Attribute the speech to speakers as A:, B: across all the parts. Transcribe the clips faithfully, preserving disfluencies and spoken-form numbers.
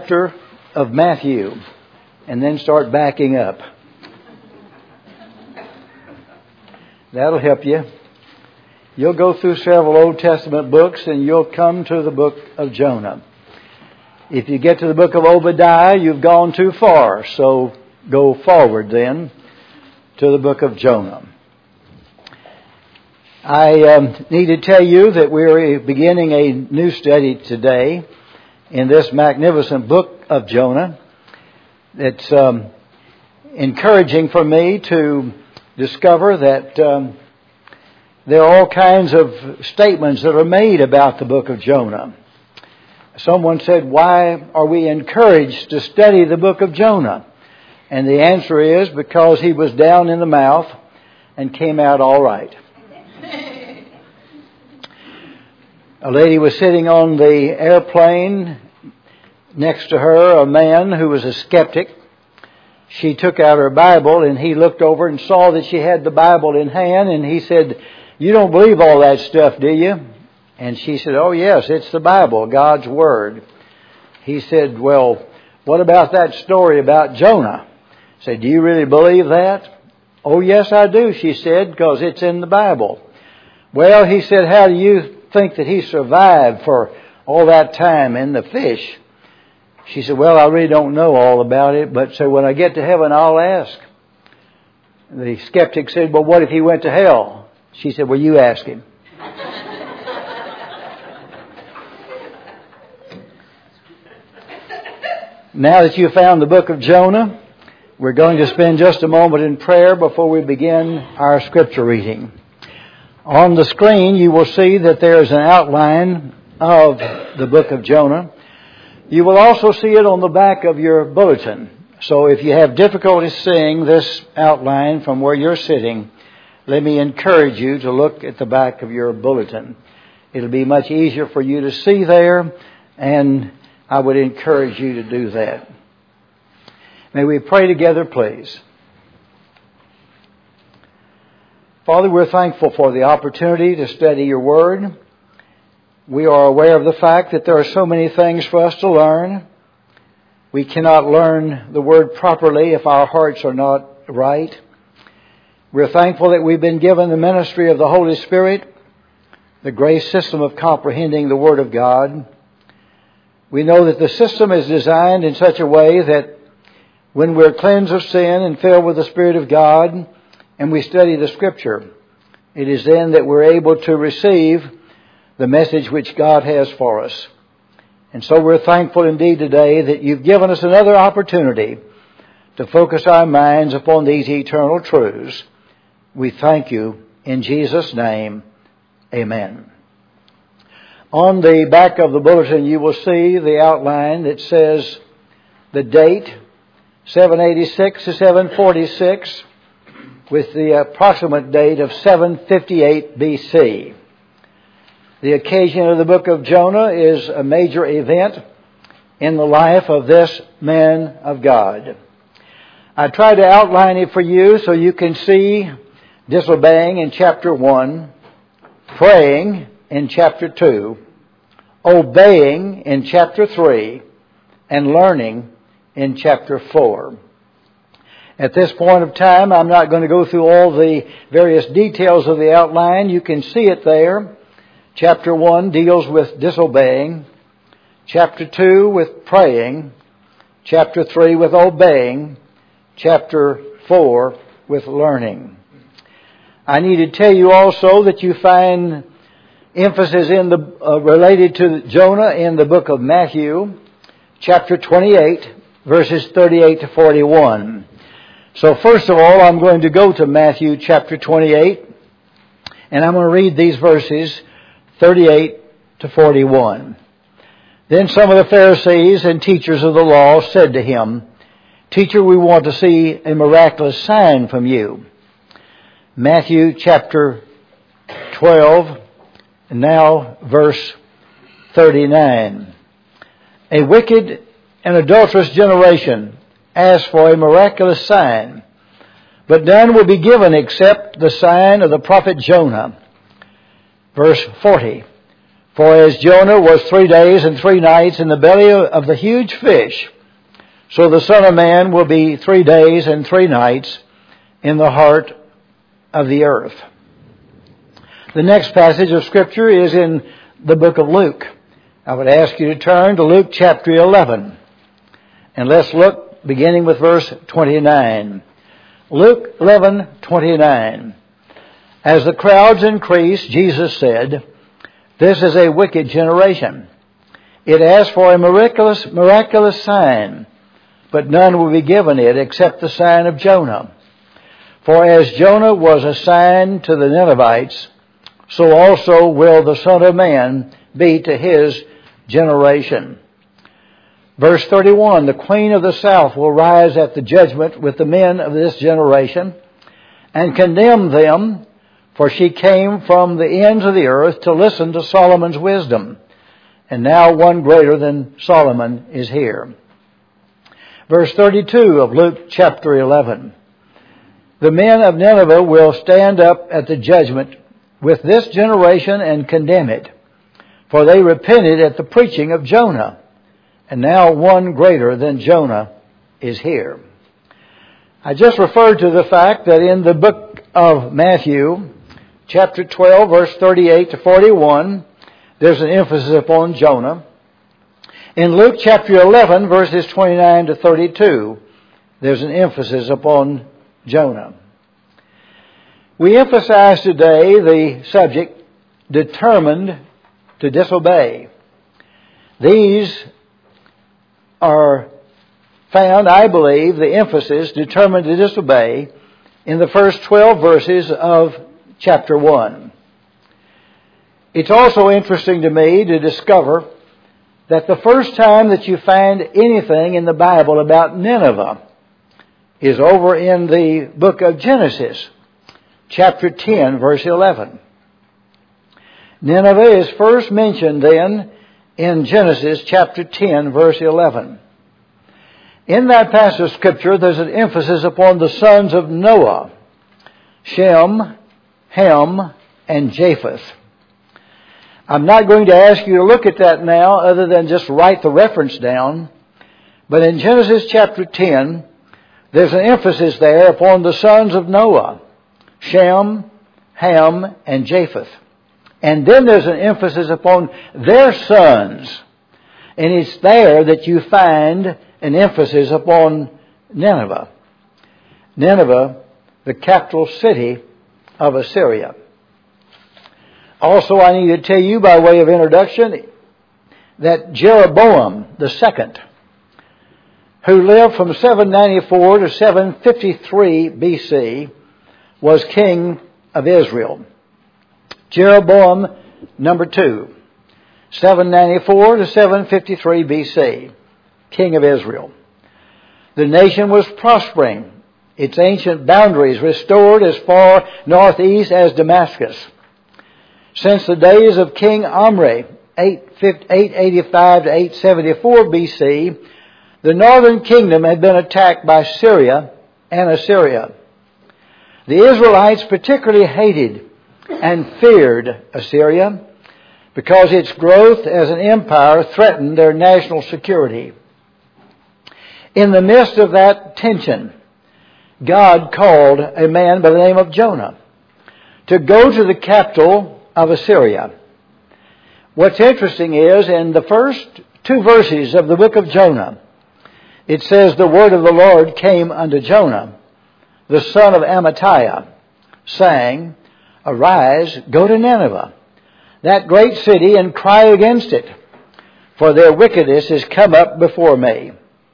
A: chapter of Matthew and then start backing up. That'll help you. You'll go through several Old Testament books and you'll come to the book of Jonah. If you get to the book of Obadiah, you've gone too far. So go forward then to the book of Jonah. I um, need to tell you that we're beginning a new study today in this magnificent book of Jonah. It's um, encouraging for me to discover that um, there are all kinds of statements that are made about the book of Jonah. Someone said, why are we encouraged to study the book of Jonah? And the answer is because he was down in the mouth and came out all right. A lady was sitting on the airplane. Next to her, a man who was a skeptic. She took out her Bible and he looked over and saw that she had the Bible in hand, and he said, "You don't believe all that stuff, do you?" And she said, "Oh yes, it's the Bible, God's Word." He said, "Well, what about that story about Jonah?" He said, "Do you really believe that?" "Oh yes, I do," she said, "because it's in the Bible." "Well," he said, "how do you think that he survived for all that time in the fish?" She said, "Well, I really don't know all about it, but so when I get to heaven, I'll ask." The skeptic said, "Well, what if he went to hell?" She said, "Well, you ask him." Now that you've found the book of Jonah, we're going to spend just a moment in prayer before we begin our scripture reading. On the screen, you will see that there is an outline of the book of Jonah. You will also see it on the back of your bulletin. So if you have difficulty seeing this outline from where you're sitting, let me encourage you to look at the back of your bulletin. It'll be much easier for you to see there, and I would encourage you to do that. May we pray together, please. Father, we're thankful for the opportunity to study your word. We are aware of the fact that there are so many things for us to learn. We cannot learn the word properly if our hearts are not right. We're thankful that we've been given the ministry of the Holy Spirit, the grace system of comprehending the Word of God. We know that the system is designed in such a way that when we're cleansed of sin and filled with the Spirit of God and we study the Scripture, it is then that we're able to receive the message which God has for us. And so we're thankful indeed today that you've given us another opportunity to focus our minds upon these eternal truths. We thank you in Jesus' name. Amen. On the back of the bulletin you will see the outline that says the date, seven eighty-six to seven forty-six, with the approximate date of seven fifty-eight B C. The occasion of the book of Jonah is a major event in the life of this man of God. I tried to outline it for you so you can see disobeying in chapter one, praying in chapter two, obeying in chapter three, and learning in chapter four. At this point of time, I'm not going to go through all the various details of the outline. You can see it there. Chapter one deals with disobeying. Chapter two with praying. Chapter three with obeying. Chapter four with learning. I need to tell you also that you find emphasis in the uh, related to Jonah in the book of Matthew, chapter twenty-eight, verses thirty-eight to forty-one. So first of all, I'm going to go to Matthew chapter twenty-eight, and I'm going to read these verses thirty-eight to forty-one. Then some of the Pharisees and teachers of the law said to him, "Teacher, we want to see a miraculous sign from you." Matthew chapter twelve, and now verse thirty-nine. "A wicked and adulterous generation asks for a miraculous sign, but none will be given except the sign of the prophet Jonah." Verse forty. For as Jonah was three days and three nights in the belly of the huge fish, so the Son of Man will be three days and three nights in the heart of the earth. The next passage of Scripture is in the book of Luke. I would ask you to turn to Luke chapter eleven. And let's look beginning with verse twenty-nine. Luke eleven twenty-nine. As the crowds increased, Jesus said, "This is a wicked generation. It asks for a miraculous, miraculous sign, but none will be given it except the sign of Jonah. For as Jonah was a sign to the Ninevites, so also will the Son of Man be to his generation." Verse thirty-one, "The queen of the south will rise at the judgment with the men of this generation and condemn them, for she came from the ends of the earth to listen to Solomon's wisdom. And now one greater than Solomon is here." Verse thirty-two of Luke chapter eleven, "The men of Nineveh will stand up at the judgment with this generation and condemn it, for they repented at the preaching of Jonah. And now one greater than Jonah is here." I just referred to the fact that in the book of Matthew, chapter twelve, verse thirty-eight to forty-one, there's an emphasis upon Jonah. In Luke chapter eleven, verses twenty-nine to thirty-two, there's an emphasis upon Jonah. We emphasize today the subject, determined to disobey. These are found, I believe, the emphasis, determined to disobey, in the first twelve verses of chapter one. It's also interesting to me to discover that the first time that you find anything in the Bible about Nineveh is over in the book of Genesis, chapter ten, verse eleven. Nineveh is first mentioned then in Genesis chapter ten, verse eleven. In that passage of Scripture, there's an emphasis upon the sons of Noah, Shem, Ham, and Japheth. I'm not going to ask you to look at that now other than just write the reference down. But in Genesis chapter ten, there's an emphasis there upon the sons of Noah, Shem, Ham, and Japheth. And then there's an emphasis upon their sons. And it's there that you find an emphasis upon Nineveh. Nineveh, the capital city of Assyria. Also, I need to tell you by way of introduction that Jeroboam the second, who lived from seven ninety-four to seven fifty-three B C, was king of Israel. Jeroboam number two, seven ninety-four to seven fifty-three B C, king of Israel. The nation was prospering, its ancient boundaries restored as far northeast as Damascus. Since the days of King Omri, eight eighty-five to eight seventy-four B C, the northern kingdom had been attacked by Syria and Assyria. The Israelites particularly hated and feared Assyria because its growth as an empire threatened their national security. In the midst of that tension, God called a man by the name of Jonah to go to the capital of Assyria. What's interesting is in the first two verses of the book of Jonah, it says, "The word of the Lord came unto Jonah, the son of Amittai, saying, Arise, go to Nineveh, that great city, and cry against it, for their wickedness is come up before me."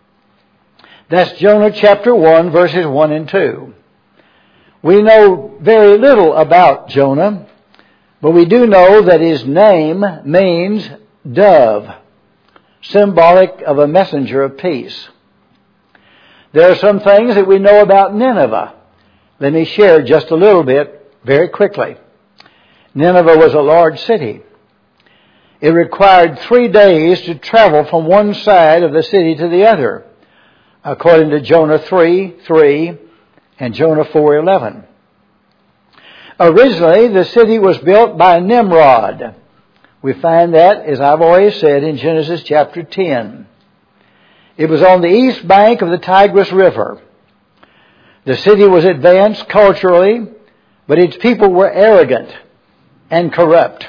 A: That's Jonah chapter one, verses one and two. We know very little about Jonah, but we do know that his name means dove, symbolic of a messenger of peace. There are some things that we know about Nineveh. Let me share just a little bit very quickly. Nineveh was a large city. It required three days to travel from one side of the city to the other, according to Jonah three three and Jonah four eleven. Originally, the city was built by Nimrod, We find that, as I've always said, in Genesis chapter ten. It was on the east bank of the Tigris River. The city was advanced culturally, but its people were arrogant and corrupt.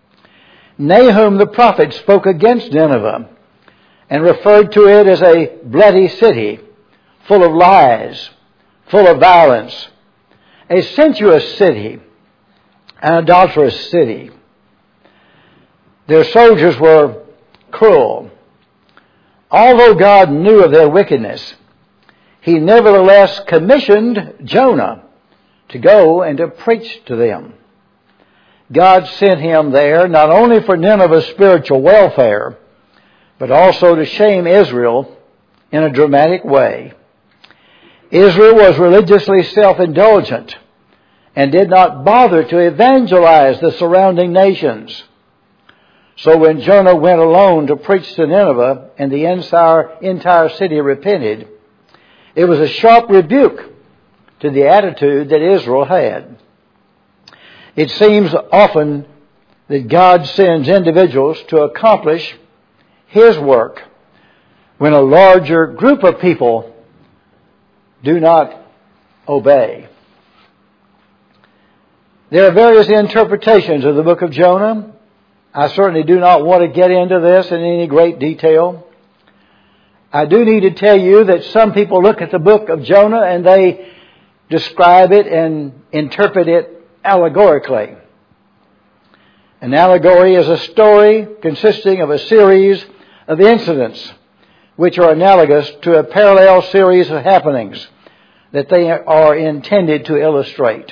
A: Nahum the prophet spoke against Nineveh and referred to it as a bloody city, full of lies, full of violence, a sensuous city, an adulterous city. Their soldiers were cruel. Although God knew of their wickedness, He nevertheless commissioned Jonah to go and to preach to them. God sent him there not only for Nineveh's spiritual welfare, but also to shame Israel in a dramatic way. Israel was religiously self-indulgent and did not bother to evangelize the surrounding nations. So when Jonah went alone to preach to Nineveh and the entire, entire city repented, it was a sharp rebuke to the attitude that Israel had. It seems often that God sends individuals to accomplish His work when a larger group of people do not obey. There are various interpretations of the book of Jonah. I certainly do not want to get into this in any great detail. I do need to tell you that some people look at the book of Jonah and they describe it and interpret it allegorically. An allegory is a story consisting of a series of incidents which are analogous to a parallel series of happenings that they are intended to illustrate.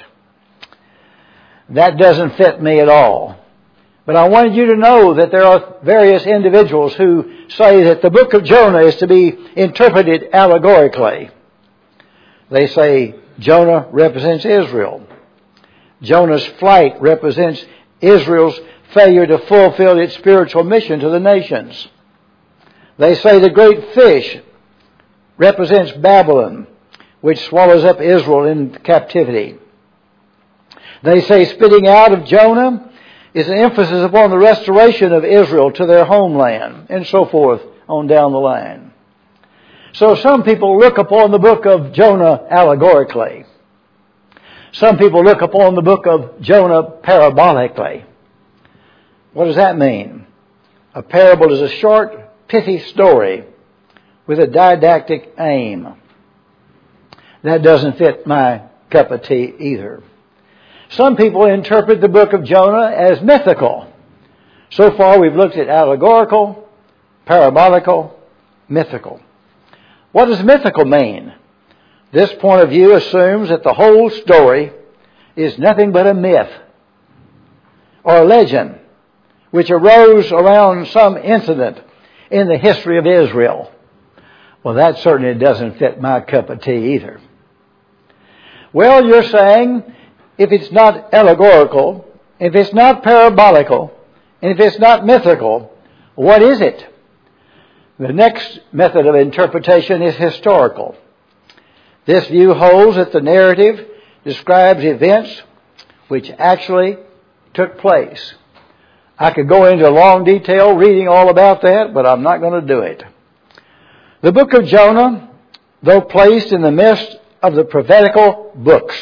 A: That doesn't fit me at all. But I wanted you to know that there are various individuals who say that the book of Jonah is to be interpreted allegorically. They say Jonah represents Israel. Jonah's flight represents Israel's failure to fulfill its spiritual mission to the nations. They say the great fish represents Babylon, which swallows up Israel in captivity. They say spitting out of Jonah is an emphasis upon the restoration of Israel to their homeland, and so forth on down the line. So some people look upon the book of Jonah allegorically. Some people look upon the book of Jonah parabolically. What does that mean? A parable is a short, pithy story with a didactic aim. That doesn't fit my cup of tea either. Some people interpret the book of Jonah as mythical. So far we've looked at allegorical, parabolical, mythical. What does mythical mean? This point of view assumes that the whole story is nothing but a myth or a legend which arose around some incident in the history of Israel. Well, that certainly doesn't fit my cup of tea either. Well, you're saying if it's not allegorical, if it's not parabolical, and if it's not mythical, what is it? The next method of interpretation is historical. This view holds that the narrative describes events which actually took place. I could go into long detail reading all about that, but I'm not going to do it. The book of Jonah, though placed in the midst of the prophetical books,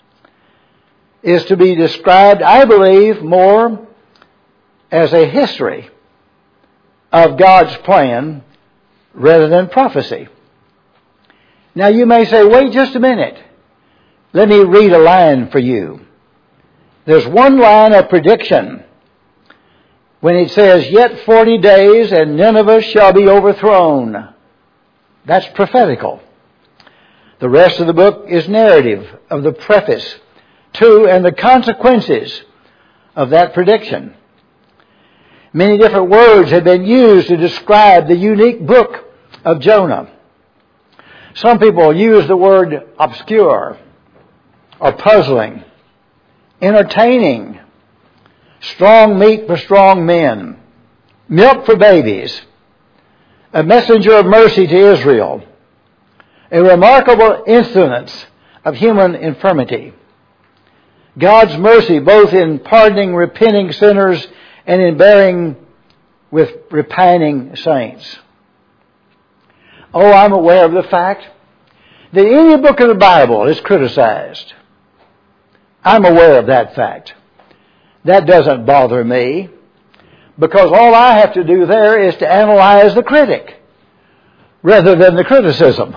A: is to be described, I believe, more as a history of God's plan rather than prophecy. Now you may say, wait just a minute. Let me read a line for you. There's one line of prediction when it says, yet forty days and Nineveh shall be overthrown. That's prophetical. The rest of the book is narrative of the preface to and the consequences of that prediction. Many different words have been used to describe the unique book of Jonah. Some people use the word obscure or puzzling, entertaining, strong meat for strong men, milk for babies, a messenger of mercy to Israel, a remarkable instance of human infirmity, God's mercy both in pardoning repenting sinners and in bearing with repining saints. Oh, I'm aware of the fact that any book of the Bible is criticized. I'm aware of that fact. That doesn't bother me, because all I have to do there is to analyze the critic rather than the criticism.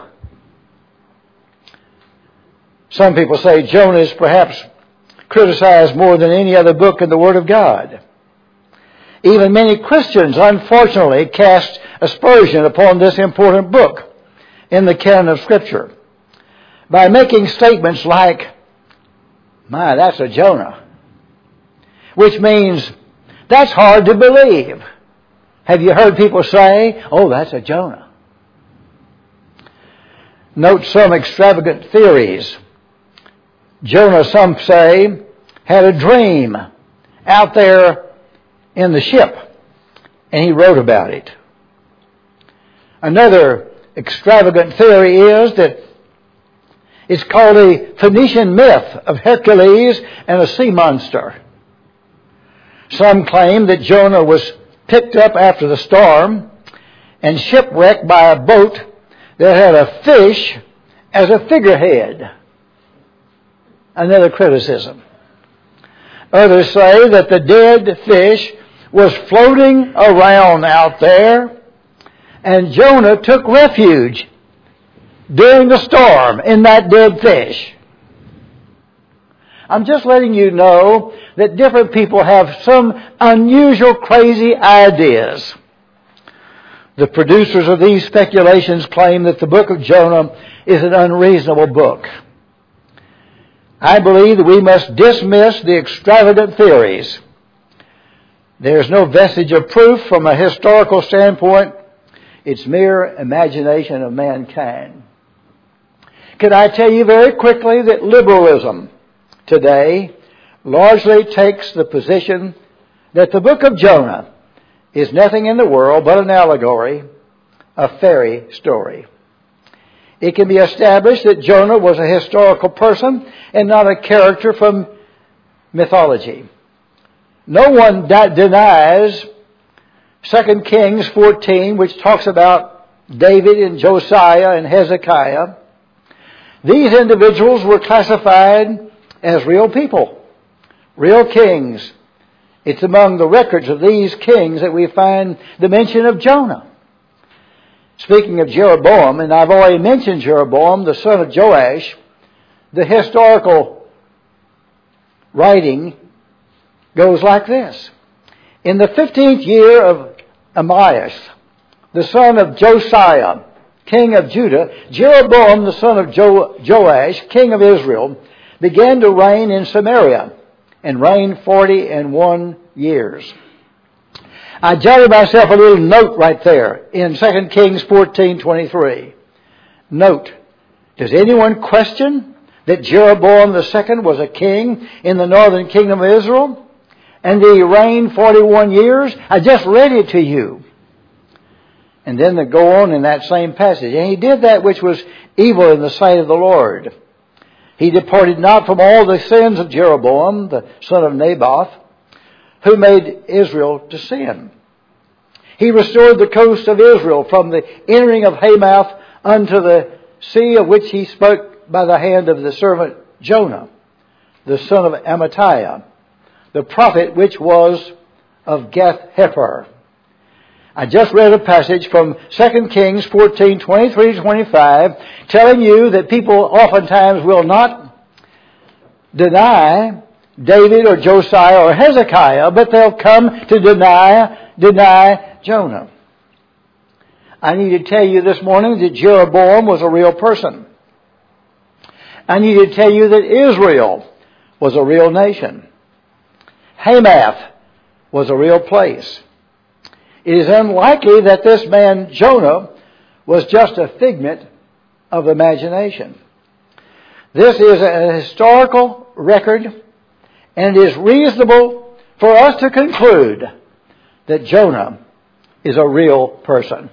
A: Some people say Jonah is perhaps criticized more than any other book in the Word of God. Even many Christians, unfortunately, cast aspersion upon this important book in the canon of Scripture by making statements like, "My, that's a Jonah," which means, "That's hard to believe." Have you heard people say, "Oh, that's a Jonah"? Note some extravagant theories. Jonah, some say, had a dream out there in the ship, and he wrote about it. Another extravagant theory is that it's called a Phoenician myth of Hercules and a sea monster. Some claim that Jonah was picked up after the storm and shipwrecked by a boat that had a fish as a figurehead. Another criticism. Others say that the dead fish was floating around out there, and Jonah took refuge during the storm in that dead fish. I'm just letting you know that different people have some unusual, crazy ideas. The producers of these speculations claim that the book of Jonah is an unreasonable book. I believe that we must dismiss the extravagant theories. There's no vestige of proof from a historical standpoint. It's mere imagination of mankind. Can I tell you very quickly that liberalism today largely takes the position that the book of Jonah is nothing in the world but an allegory, a fairy story. It can be established that Jonah was a historical person and not a character from mythology. No one de- denies Second Kings fourteen, which talks about David and Josiah and Hezekiah. These individuals were classified as real people, real kings. It's among the records of these kings that we find the mention of Jonah. Speaking of Jeroboam, and I've already mentioned Jeroboam, the son of Joash, the historical writing goes like this. In the fifteenth year of Amias, the son of Josiah, king of Judah, Jeroboam, the son of jo- Joash, king of Israel, began to reign in Samaria and reigned forty and one years. I jotted myself a little note right there in Second Kings fourteen twenty-three. Note, does anyone question that Jeroboam the second was a king in the northern kingdom of Israel? And he reigned forty-one years? I just read it to you. And then they go on in that same passage. And he did that which was evil in the sight of the Lord. He departed not from all the sins of Jeroboam, the son of Naboth, who made Israel to sin. He restored the coast of Israel from the entering of Hamath unto the sea, of which he spoke by the hand of the servant Jonah, the son of Amittai, the prophet which was of Gath-hepher. I just read a passage from Second Kings fourteen twenty-three to twenty-five, telling you that people oftentimes will not deny David or Josiah or Hezekiah, but they'll come to deny, deny Jonah. I need to tell you this morning that Jeroboam was a real person. I need to tell you that Israel was a real nation. Hamath was a real place. It is unlikely that this man Jonah was just a figment of imagination. This is a historical record, and it is reasonable for us to conclude that Jonah is a real person.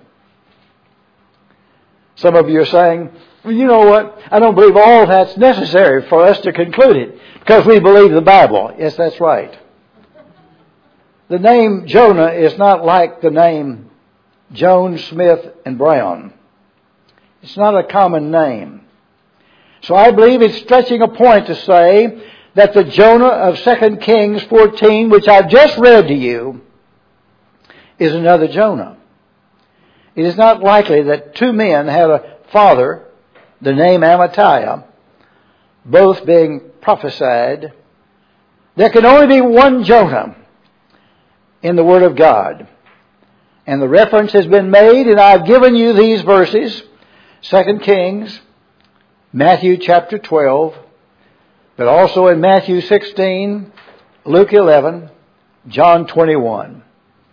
A: Some of you are saying, well, you know what? I don't believe all that's necessary for us to conclude it because we believe the Bible. Yes, that's right. The name Jonah is not like the name Jones, Smith, and Brown. It's not a common name. So I believe it's stretching a point to say that the Jonah of Second Kings fourteen, which I've just read to you, is another Jonah. It is not likely that two men had a father, the name Amittai, both being prophesied. There can only be one Jonah in the Word of God. And the reference has been made, and I've given you these verses, Second Kings, Matthew chapter twelve, but also in Matthew sixteen, Luke eleven, John twenty-one.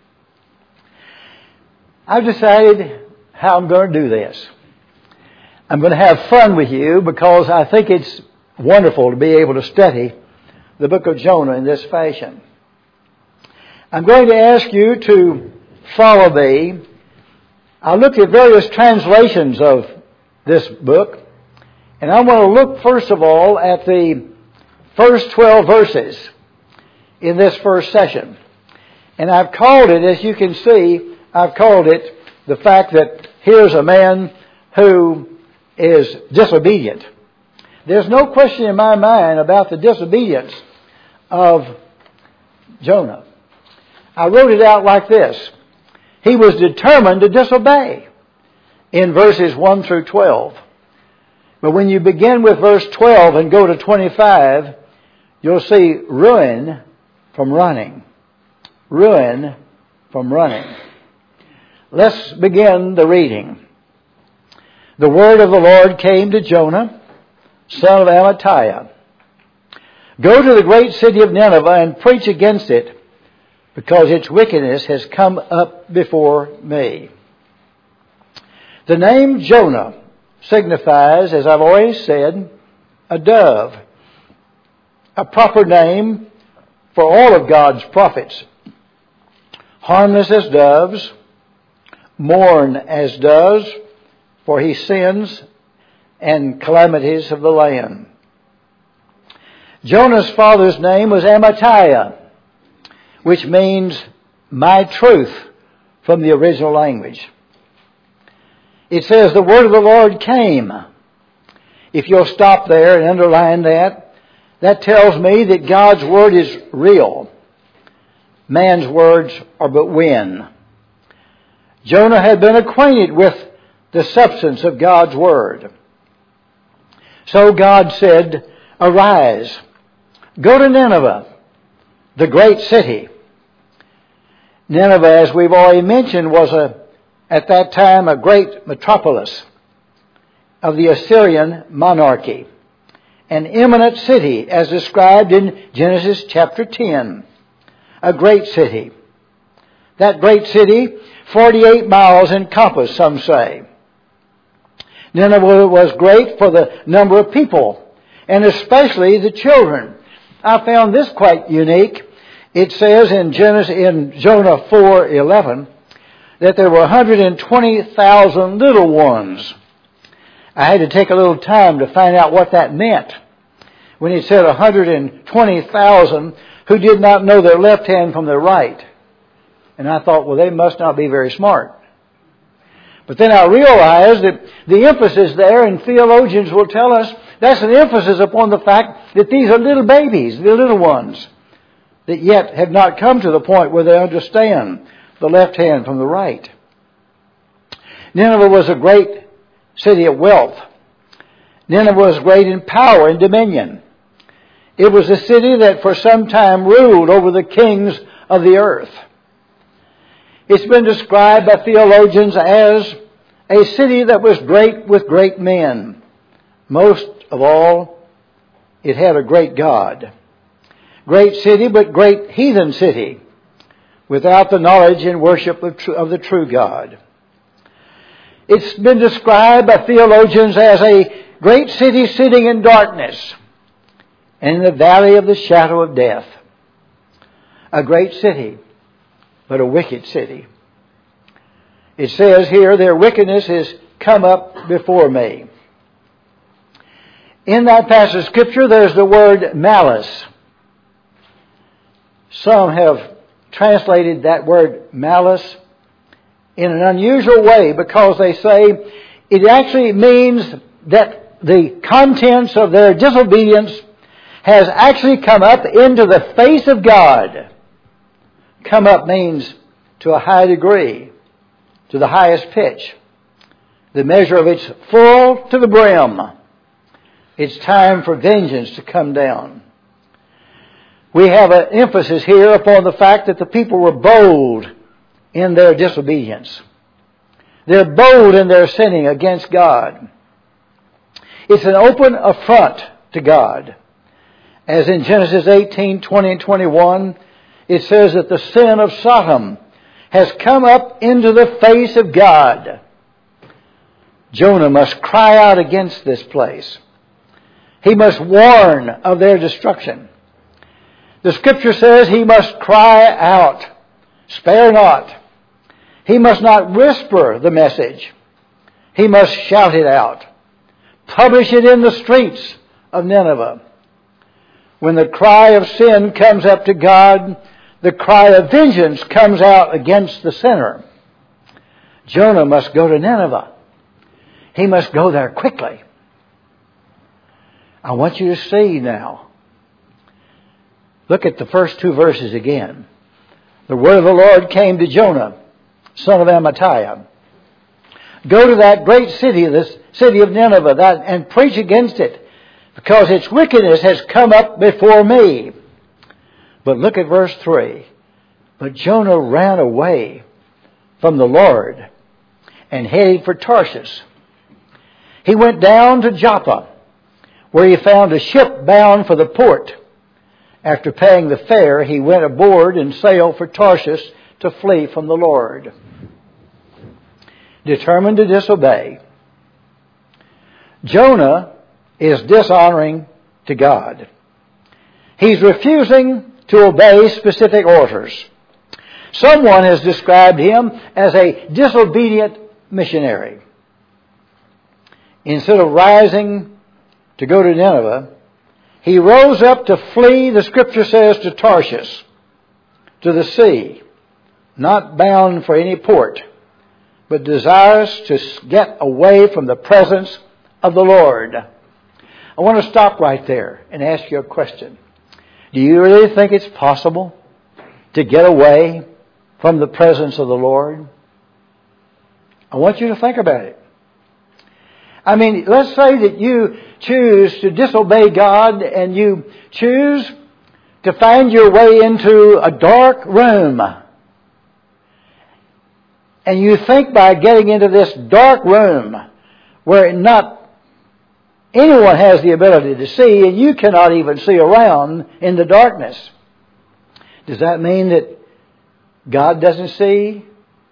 A: I've decided how I'm going to do this. I'm going to have fun with you because I think it's wonderful to be able to study the book of Jonah in this fashion. I'm going to ask you to follow me. I looked at various translations of this book, and I want to look first of all at the first twelve verses in this first session. And I've called it, as you can see, I've called it the fact that here's a man who is disobedient. There's no question in my mind about the disobedience of Jonah. I wrote it out like this. He was determined to disobey in verses one through twelve. But when you begin with verse twelve and go to twenty-five, you'll see ruin from running. Ruin from running. Let's begin the reading. The word of the Lord came to Jonah, son of Amittai. Go to the great city of Nineveh and preach against it, because its wickedness has come up before me. The name Jonah signifies, as I've always said, a dove. A proper name for all of God's prophets. Harmless as doves, mourn as doves, for he sins and calamities of the land. Jonah's father's name was Amittai, which means my truth from the original language. It says the word of the Lord came. If you'll stop there and underline that, that tells me that God's word is real. Man's words are but wind. Jonah had been acquainted with the substance of God's word. So God said, arise, go to Nineveh, the great city. Nineveh, as we've already mentioned, was a, at that time a great metropolis of the Assyrian monarchy. An eminent city, as described in Genesis chapter ten. A great city. That great city, forty-eight miles in compass, some say. Nineveh was great for the number of people, and especially the children. I found this quite unique. It says in Genesis, in Jonah four eleven, that there were one hundred twenty thousand little ones. I had to take a little time to find out what that meant. When he said one hundred twenty thousand who did not know their left hand from their right. And I thought, well, they must not be very smart. But then I realized that the emphasis there, and theologians will tell us, that's an emphasis upon the fact that these are little babies, the little ones, that yet have not come to the point where they understand the left hand from the right. Nineveh was a great city of wealth. Nineveh was great in power and dominion. It was a city that for some time ruled over the kings of the earth. It's been described by theologians as a city that was great with great men. Most of all, it had a great God. Great city, but great heathen city, without the knowledge and worship of, tr- of the true God. It's been described by theologians as a great city sitting in darkness and in the valley of the shadow of death. A great city, but a wicked city. It says here, their wickedness has come up before me. In that passage of Scripture, there's the word malice. Some have translated that word malice in an unusual way, because they say it actually means that the contents of their disobedience has actually come up into the face of God. Come up means to a high degree, to the highest pitch. The measure of it's full to the brim. It's time for vengeance to come down. We have an emphasis here upon the fact that the people were bold in their disobedience. They're bold in their sinning against God. It's an open affront to God. As in Genesis eighteen, twenty and twenty-one, it says that the sin of Sodom has come up into the face of God. Jonah must cry out against this place. He must warn of their destruction. The Scripture says he must cry out, spare not. He must not whisper the message. He must shout it out. Publish it in the streets of Nineveh. When the cry of sin comes up to God, the cry of vengeance comes out against the sinner. Jonah must go to Nineveh. He must go there quickly. I want you to see now. Look at the first two verses again. The word of the Lord came to Jonah, son of Amittai. Go to that great city, this city of Nineveh, that, and preach against it, because its wickedness has come up before me. But look at verse three. But Jonah ran away from the Lord and headed for Tarshish. He went down to Joppa, where he found a ship bound for the port. After paying the fare, he went aboard and sailed for Tarshish to flee from the Lord. Determined to disobey, Jonah is dishonoring to God. He's refusing to obey specific orders. Someone has described him as a disobedient missionary. Instead of rising to go to Nineveh, he rose up to flee, the Scripture says, to Tarshish, to the sea, not bound for any port, but desirous to get away from the presence of the Lord. I want to stop right there and ask you a question. Do you really think it's possible to get away from the presence of the Lord? I want you to think about it. I mean, let's say that you choose to disobey God and you choose to find your way into a dark room. And you think by getting into this dark room where not anyone has the ability to see, and you cannot even see around in the darkness. Does that mean that God doesn't see?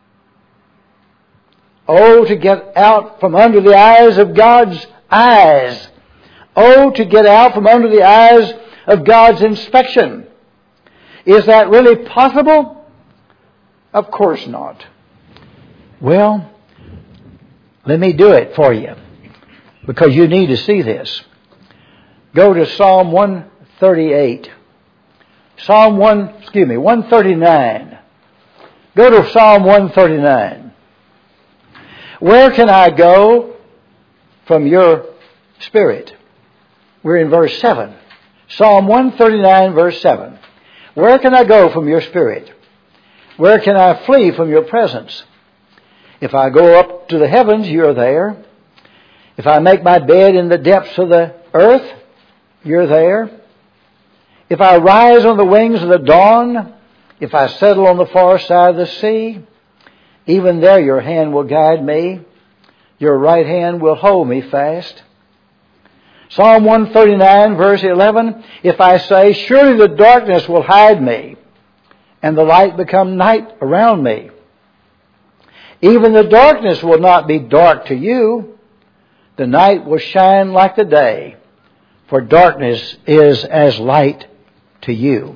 A: Oh, to get out from under the eyes of God's eyes. Oh, to get out from under the eyes of God's inspection. Is that really possible? Of course not. Well, let me do it for you, because you need to see this. Go to Psalm one thirty-eight. Psalm one, excuse me, one thirty-nine. Go to Psalm one thirty-nine. Where can I go from your Spirit? We're in verse seven. Psalm one thirty-nine, verse seven. Where can I go from your Spirit? Where can I flee from your presence? If I go up to the heavens, you're there. If I make my bed in the depths of the earth, you're there. If I rise on the wings of the dawn, if I settle on the far side of the sea, even there your hand will guide me. Your right hand will hold me fast. Psalm one thirty-nine, verse eleven. If I say, surely the darkness will hide me, and the light become night around me. Even the darkness will not be dark to you. The night will shine like the day, for darkness is as light to you.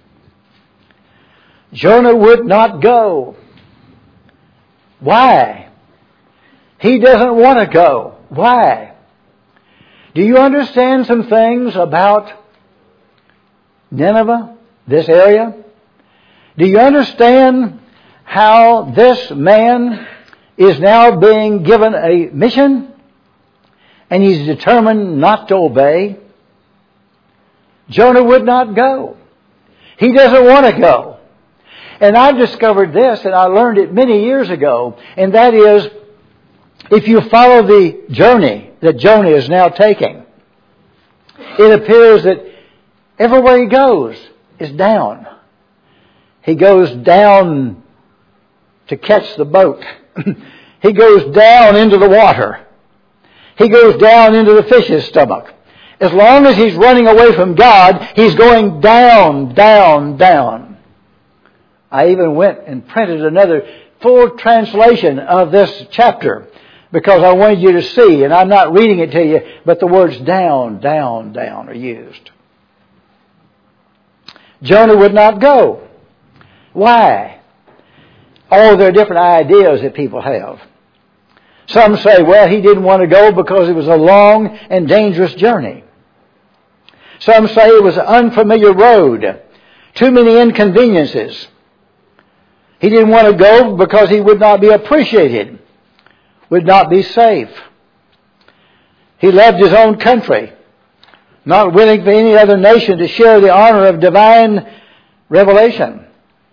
A: Jonah would not go. Why? He doesn't want to go. Why? Do you understand some things about Nineveh, this area? Do you understand how this man is now being given a mission and he's determined not to obey? Jonah would not go. He doesn't want to go. And I've discovered this, and I learned it many years ago, and that is, if you follow the journey that Jonah is now taking, it appears that everywhere he goes is down. He goes down to catch the boat. He goes down into the water. He goes down into the fish's stomach. As long as he's running away from God, he's going down, down, down. I even went and printed another full translation of this chapter because I wanted you to see, and I'm not reading it to you, but the words down, down, down are used. Jonah would not go. Why? Oh, there are different ideas that people have. Some say, well, he didn't want to go because it was a long and dangerous journey. Some say it was an unfamiliar road, too many inconveniences. He didn't want to go because he would not be appreciated, would not be safe. He loved his own country, not willing for any other nation to share the honor of divine revelation.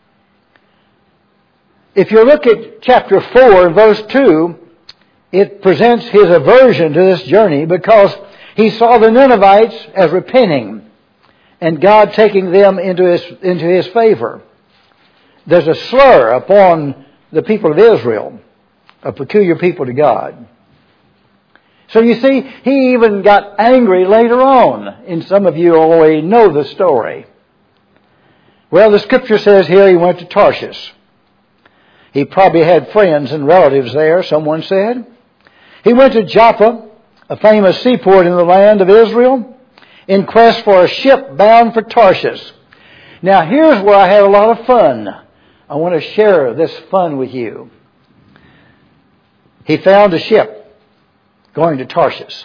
A: If you look at chapter four, verse two, it presents his aversion to this journey because he saw the Ninevites as repenting and God taking them into his, into his favor. There's a slur upon the people of Israel, a peculiar people to God. So you see, he even got angry later on. And some of you already know the story. Well, the scripture says here he went to Tarshish. He probably had friends and relatives there, someone said. He went to Joppa, a famous seaport in the land of Israel, in quest for a ship bound for Tarshish. Now here's where I had a lot of fun. I want to share this fun with you. He found a ship going to Tarshish.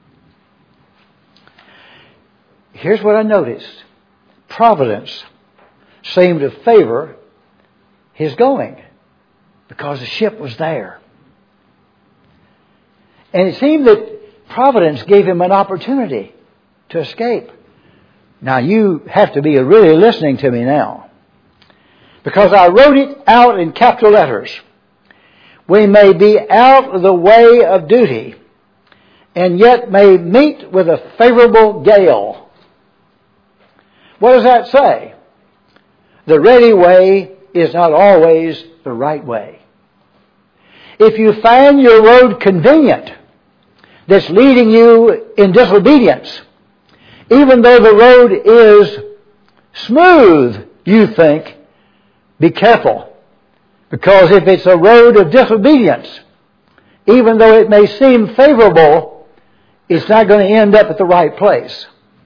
A: Here's what I noticed. Providence seemed to favor his going because the ship was there. And it seemed that Providence gave him an opportunity to escape. Now you have to be really listening to me now, because I wrote it out in capital letters. We may be out of the way of duty and yet may meet with a favorable gale. What does that say? The ready way is not always the right way. If you find your road convenient that's leading you in disobedience, even though the road is smooth, you think, be careful. Because if it's a road of disobedience, even though it may seem favorable, it's not going to end up at the right place.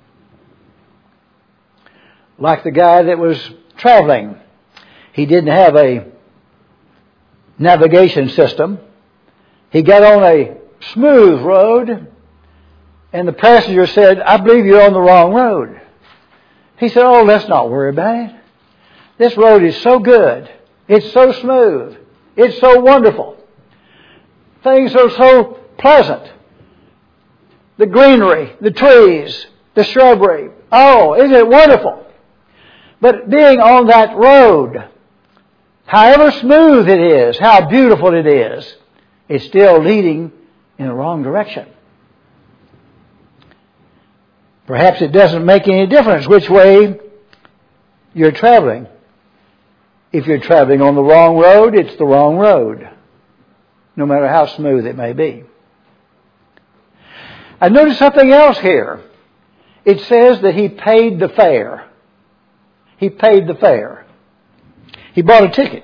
A: Like the guy that was traveling. He didn't have a navigation system. He got on a smooth road, and the passenger said, I believe you're on the wrong road. He said, oh, let's not worry about it. This road is so good. It's so smooth. It's so wonderful. Things are so pleasant. The greenery, the trees, the shrubbery. Oh, isn't it wonderful? But being on that road, however smooth it is, how beautiful it is, it's still leading in the wrong direction. Perhaps it doesn't make any difference which way you're traveling. If you're traveling on the wrong road, it's the wrong road, no matter how smooth it may be. I noticed something else here. It says that he paid the fare. He paid the fare. He bought a ticket.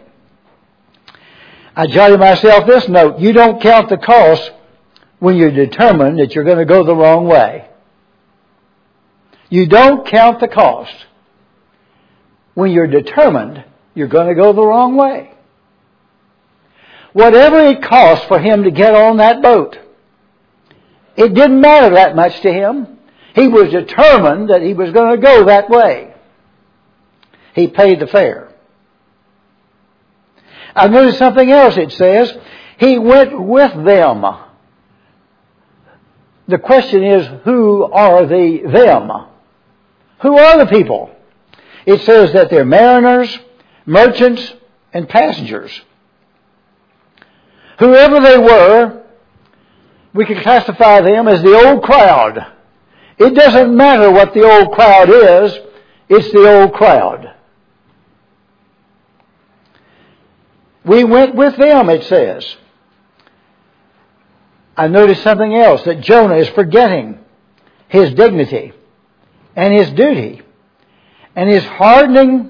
A: I jotted myself this note. You don't count the cost when you're determined that you're going to go the wrong way. You don't count the cost when you're determined you're going to go the wrong way. Whatever it cost for him to get on that boat, it didn't matter that much to him. He was determined that he was going to go that way. He paid the fare. I noticed something else. It says, He went with them. The question is, who are the them? Who are the people? It says that they're mariners, merchants, and passengers. Whoever they were, we can classify them as the old crowd. It doesn't matter what the old crowd is, it's the old crowd. We went with them, it says. I noticed something else, that Jonah is forgetting his dignity and his duty, and is hardening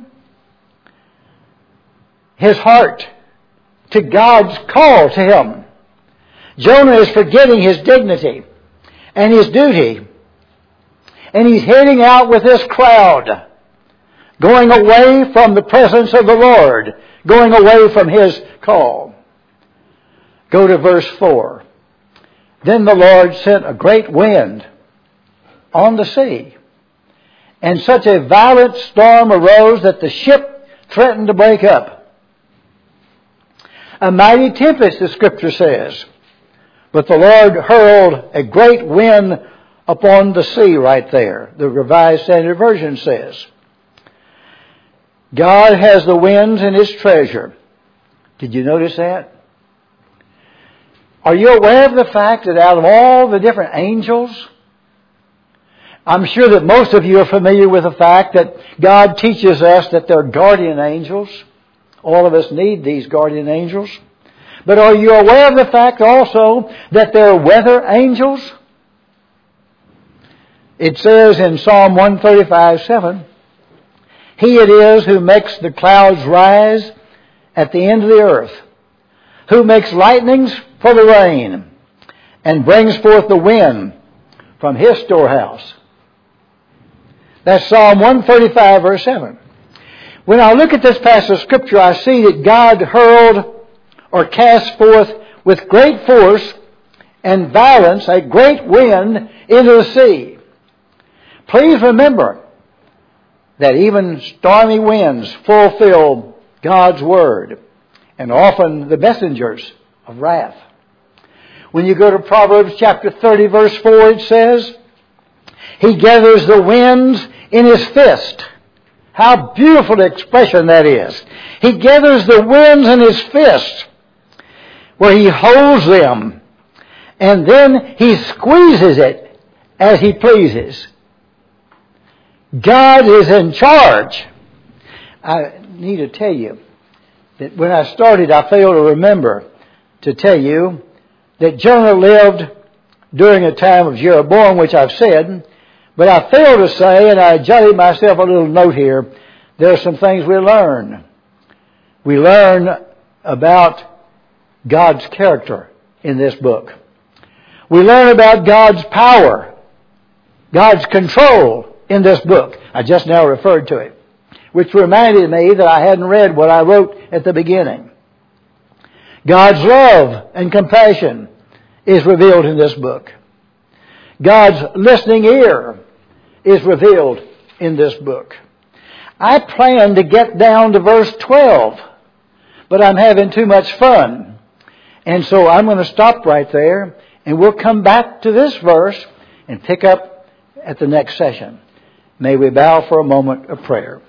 A: his heart to God's call to him. Jonah is forgetting his dignity and his duty, and he's heading out with this crowd, going away from the presence of the Lord, going away from His call. Go to verse four. Then the Lord sent a great wind on the sea, and such a violent storm arose that the ship threatened to break up. A mighty tempest, the Scripture says. But the Lord hurled a great wind upon the sea right there. The Revised Standard Version says. God has the winds in His treasure. Did you notice that? Are you aware of the fact that out of all the different angels, I'm sure that most of you are familiar with the fact that God teaches us that they're guardian angels. All of us need these guardian angels. But are you aware of the fact also that they're weather angels? It says in Psalm one thirty-five, seven, He it is who makes the clouds rise at the end of the earth, who makes lightnings for the rain, and brings forth the wind from His storehouse. That's Psalm one thirty-five, verse seven. When I look at this passage of Scripture, I see that God hurled or cast forth with great force and violence a great wind into the sea. Please remember that even stormy winds fulfill God's Word, and often the messengers of wrath. When you go to Proverbs chapter thirty, verse four, it says, He gathers the winds in His fist. How beautiful an expression that is. He gathers the winds in His fist, where He holds them, and then He squeezes it as He pleases. God is in charge. I need to tell you that when I started, I failed to remember to tell you that Jonah lived during a time of Jeroboam, which I've said, but I failed to say, and I jotted myself a little note here, there are some things we learn. We learn about God's character in this book. We learn about God's power, God's control in this book. I just now referred to it, which reminded me that I hadn't read what I wrote at the beginning. God's love and compassion is revealed in this book. God's listening ear is revealed in this book. I plan to get down to verse twelve, but I'm having too much fun. And so I'm going to stop right there, and we'll come back to this verse and pick up at the next session. May we bow for a moment of prayer.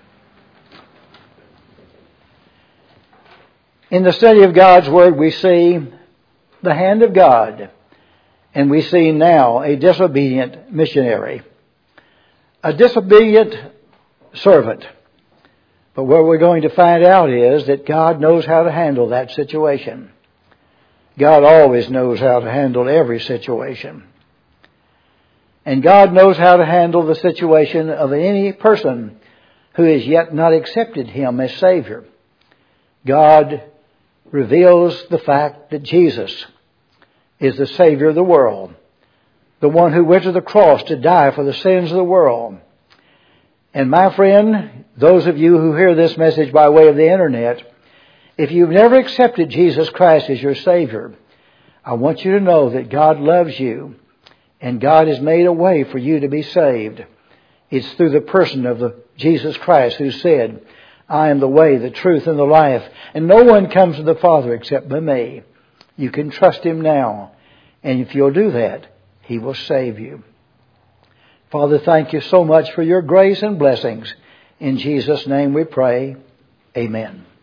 A: In the study of God's Word, we see the hand of God, and we see now a disobedient missionary, a disobedient servant. But what we're going to find out is that God knows how to handle that situation. God always knows how to handle every situation. And God knows how to handle the situation of any person who has yet not accepted Him as Savior. God reveals the fact that Jesus is the Savior of the world, the one who went to the cross to die for the sins of the world. And my friend, those of you who hear this message by way of the internet, if you've never accepted Jesus Christ as your Savior, I want you to know that God loves you, and God has made a way for you to be saved. It's through the person of the Jesus Christ who said, I am the way, the truth, and the life, and no one comes to the Father except by me. You can trust Him now. And if you'll do that, He will save you. Father, thank you so much for your grace and blessings. In Jesus' name we pray. Amen.